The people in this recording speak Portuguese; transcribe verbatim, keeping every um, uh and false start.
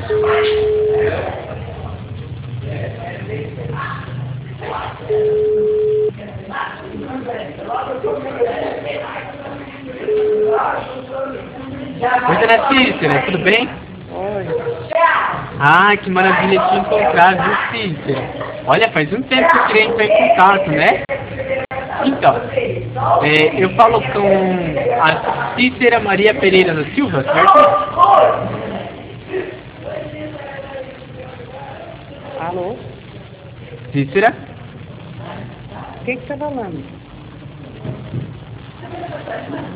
Oi, dona Cícera, tudo bem? Oi. Ah, que maravilha te encontrar, viu, Cícera? Olha, faz um tempo que eu queria entrar em contato, né? Então, é, eu falo com a Cícera Maria Pereira da Silva, certo? Alô? Cícera? O que que você tá falando?